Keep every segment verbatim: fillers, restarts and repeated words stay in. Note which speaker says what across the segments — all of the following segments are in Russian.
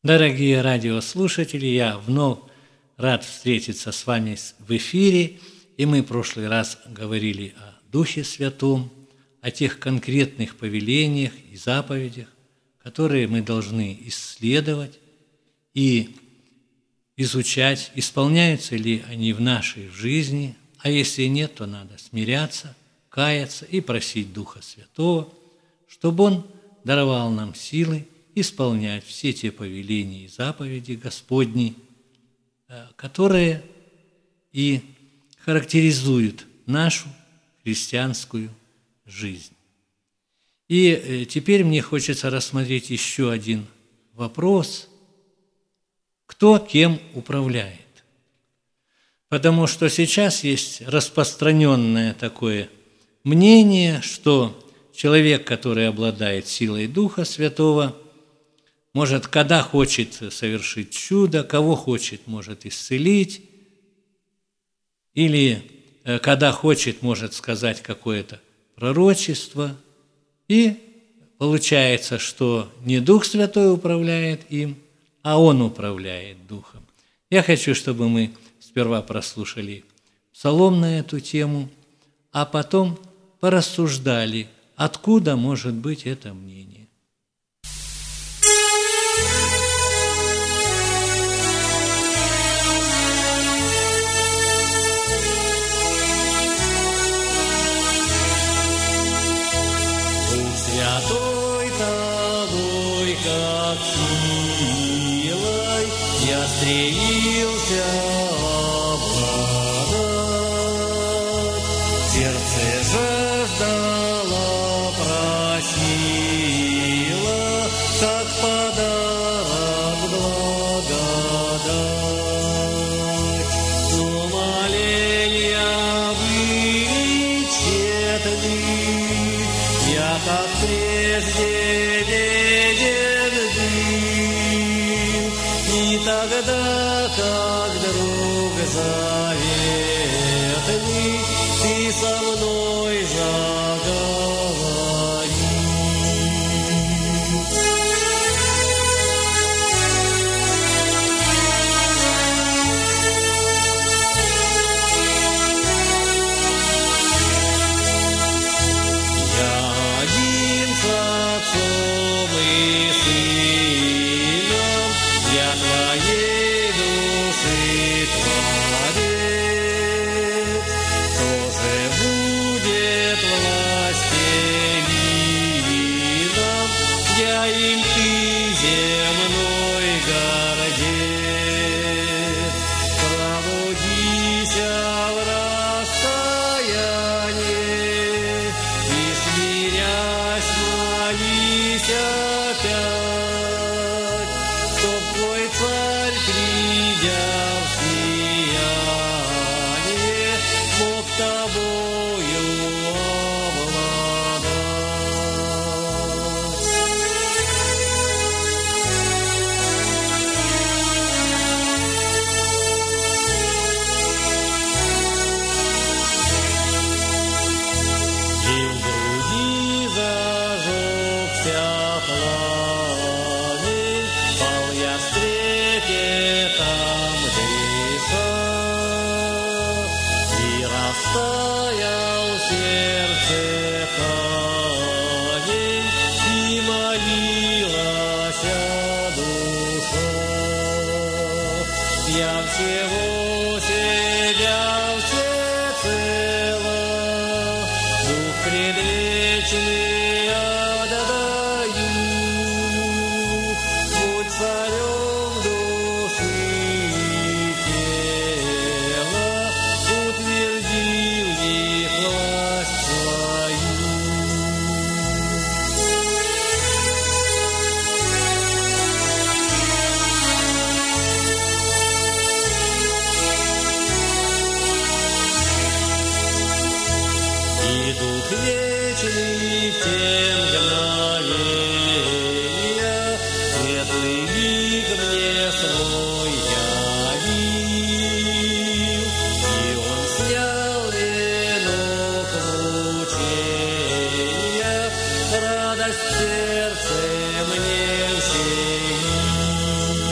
Speaker 1: Дорогие радиослушатели, я вновь рад встретиться с вами в эфире, и мы в прошлый раз говорили о Духе Святом, о тех конкретных повелениях и заповедях, которые мы должны исследовать и изучать, исполняются ли они в нашей жизни, а если нет, то надо смиряться, каяться и просить Духа Святого, чтобы Он даровал нам силы исполнять все те повеления и заповеди Господни, которые и характеризуют нашу христианскую жизнь. И теперь мне хочется рассмотреть еще один вопрос: кто кем управляет? Потому что сейчас есть распространенное такое мнение, что человек, который обладает силой Духа Святого, может, когда хочет совершить чудо, кого хочет, может исцелить, или когда хочет, может сказать какое-то пророчество. И получается, что не Дух Святой управляет им, а Он управляет Духом. Я хочу, чтобы мы сперва прослушали псалом на эту тему, а потом порассуждали, откуда может быть это мнение.
Speaker 2: Святой тобой, как силой, я стремился обладать. Сердце жаждало, просило, как подарок благодать. Но моления были тщетны, я как прежде беден был, и тогда, как друг заветный, ты со мной заговорил. Я всего себя всецело, Дух предвечный отдаю. Будь царем души и тела, утверди в них власть свою. Дух вечный в те мгновения, светлый лик мне свой явил, и Он снял венок мучения, радость в сердце мне вселил.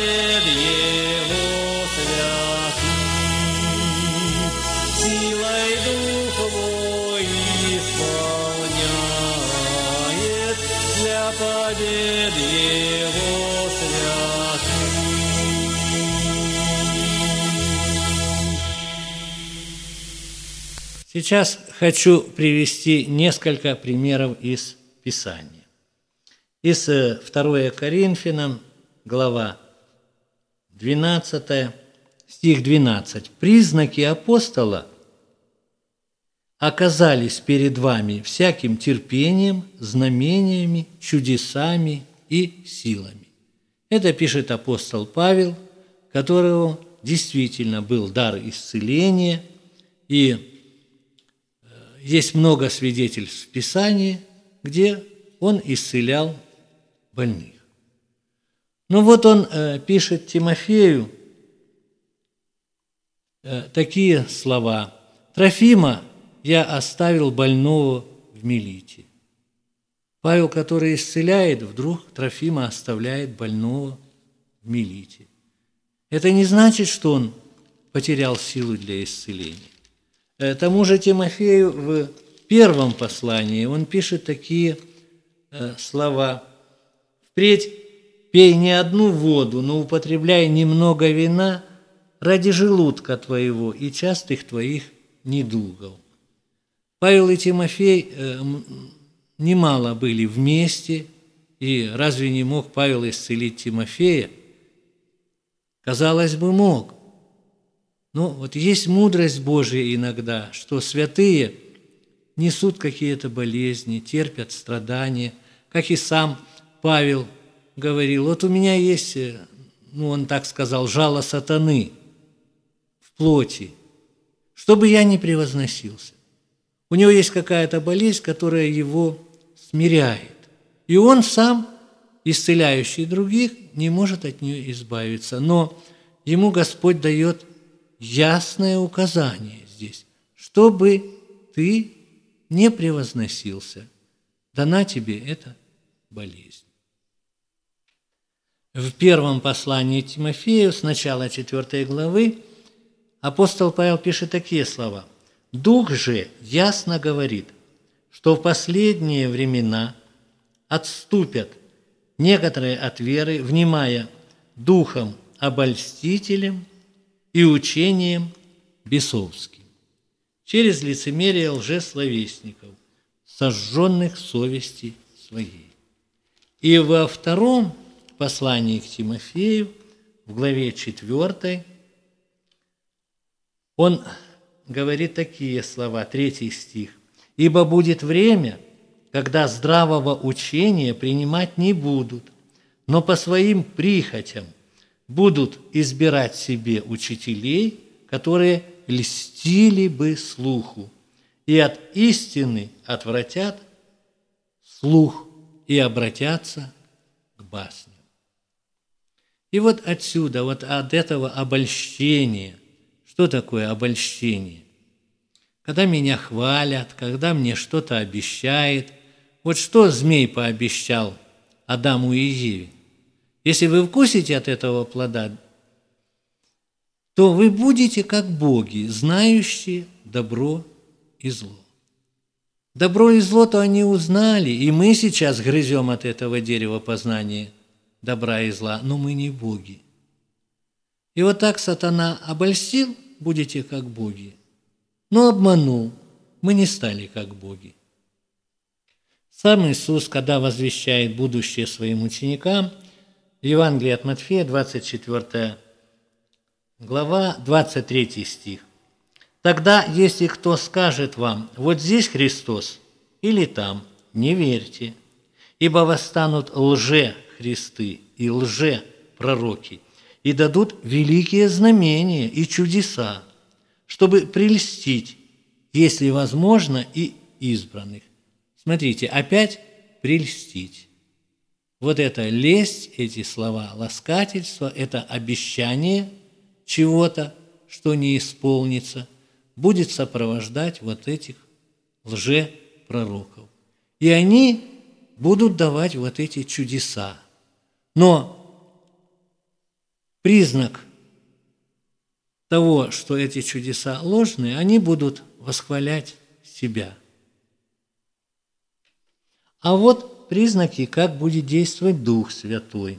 Speaker 2: Его святых, силой Дух Твой исполняет для побед Его святых.
Speaker 1: Сейчас хочу привести несколько примеров из Писания. Из второго Коринфянам, глава двенадцатая, стих двенадцать. «Признаки апостола оказались перед вами всяким терпением, знамениями, чудесами и силами». Это пишет апостол Павел, которого действительно был дар исцеления, и есть много свидетельств в Писании, где он исцелял больных. Ну вот он э, пишет Тимофею э, такие слова: «Трофима я оставил больного в Милите». Павел, который исцеляет, вдруг Трофима оставляет больного в Милите. Это не значит, что он потерял силу для исцеления. Тому же Тимофею в первом послании он пишет такие э, слова: «Впредь пей не одну воду, но употребляй немного вина ради желудка твоего и частых твоих недугов». Павел и Тимофей э, немало были вместе, и разве не мог Павел исцелить Тимофея? Казалось бы, мог. Но вот есть мудрость Божия иногда, что святые несут какие-то болезни, терпят страдания, как и сам Павел говорил: вот у меня есть, ну он так сказал, жало сатаны в плоти, чтобы я не превозносился. У него есть какая-то болезнь, которая его смиряет, и он сам, исцеляющий других, не может от нее избавиться. Но ему Господь дает ясное указание здесь, чтобы ты не превозносился. Дана тебе эта болезнь. В первом послании Тимофею, с начала четвёртой главы, апостол Павел пишет такие слова: «Дух же ясно говорит, что в последние времена отступят некоторые от веры, внимая духом обольстителем и учением бесовским, через лицемерие лжесловесников, сожженных совести своей». И во втором послании к Тимофею, в главе четвёртой, он говорит такие слова, третий стих: «Ибо будет время, когда здравого учения принимать не будут, но по своим прихотям будут избирать себе учителей, которые льстили бы слуху, и от истины отвратят слух и обратятся к басням». И вот отсюда, вот от этого обольщения. Что такое обольщение? Когда меня хвалят, когда мне что-то обещает. Вот что змей пообещал Адаму и Еве? Если вы вкусите от этого плода, то вы будете как боги, знающие добро и зло. Добро и зло-то они узнали, и мы сейчас грызем от этого дерева познания добра и зла, но мы не боги. И вот так сатана обольстил: будете как боги. Но обманул, мы не стали как боги. Сам Иисус, когда возвещает будущее своим ученикам, в Евангелии от Матфея, двадцать четвёртая глава, двадцать третий стих: «Тогда, если кто скажет вам: вот здесь Христос, или там, не верьте, ибо восстанут лже-христы и лже-пророки, и дадут великие знамения и чудеса, чтобы прельстить, если возможно, и избранных». Смотрите, опять прельстить. Вот это лесть, эти слова ласкательства, это обещание чего-то, что не исполнится, будет сопровождать вот этих лжепророков. И они будут давать вот эти чудеса. Но признак того, что эти чудеса ложные, они будут восхвалять себя. А вот признаки, как будет действовать Дух Святой.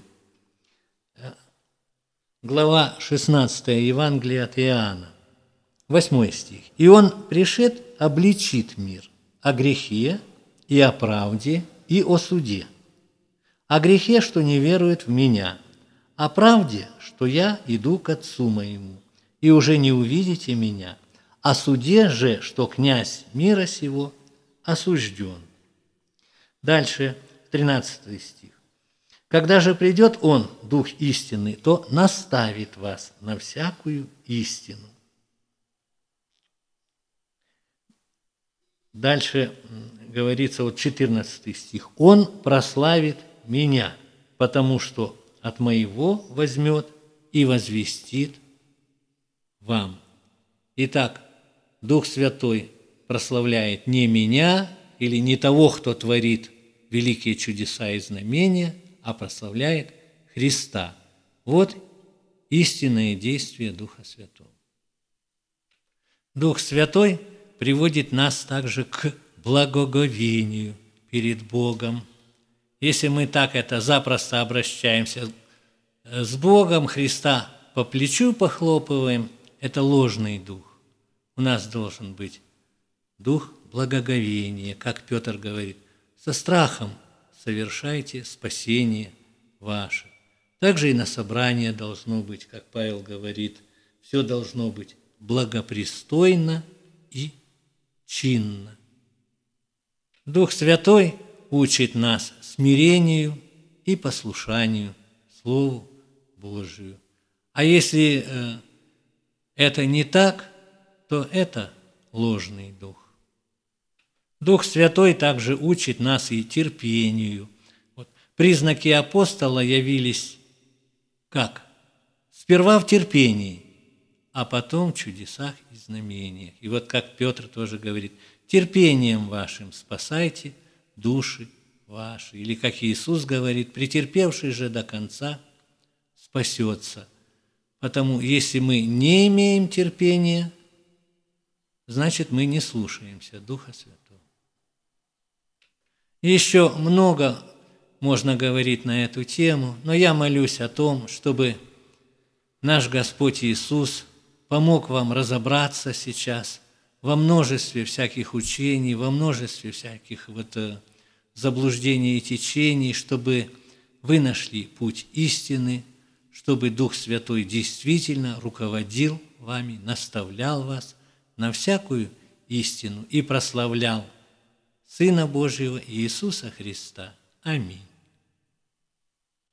Speaker 1: Глава шестнадцатая Евангелия от Иоанна, восьмой стих. «И Он, пришед, обличит мир о грехе и о правде и о суде. О грехе, что не верует в Меня, о правде, что Я иду к Отцу Моему, и уже не увидите Меня, о суде же, что князь мира сего осужден». Дальше, тринадцатый стих. «Когда же придет Он, Дух истинный, то наставит вас на всякую истину». Дальше говорится, вот четырнадцатый стих. «Он прославит Меня, потому что от Моего возьмет и возвестит вам». Итак, Дух Святой прославляет не меня или не того, кто творит великие чудеса и знамения, а прославляет Христа. Вот истинное действие Духа Святого. Дух Святой приводит нас также к благоговению перед Богом. Если мы так это запросто обращаемся с Богом, Христа по плечу похлопываем, это ложный дух. У нас должен быть дух благоговения, как Петр говорит, со страхом совершайте спасение ваше. Также и на собрание должно быть, как Павел говорит, все должно быть благопристойно и чинно. Дух Святой учит нас смирению и послушанию Слову Божию. А если э, это не так, то это ложный дух. Дух Святой также учит нас и терпению. Вот. Признаки апостола явились как? Сперва в терпении, а потом в чудесах и знамениях. И вот как Петр тоже говорит, терпением вашим спасайте души ваши. Или как Иисус говорит, претерпевший же до конца спасется. Потому если мы не имеем терпения, значит, мы не слушаемся Духа Святого. Еще много можно говорить на эту тему, но я молюсь о том, чтобы наш Господь Иисус помог вам разобраться сейчас во множестве всяких учений, во множестве всяких вот заблуждений и течений, чтобы вы нашли путь истины, чтобы Дух Святой действительно руководил вами, наставлял вас на всякую истину и прославлял Сына Божьего Иисуса Христа. Аминь.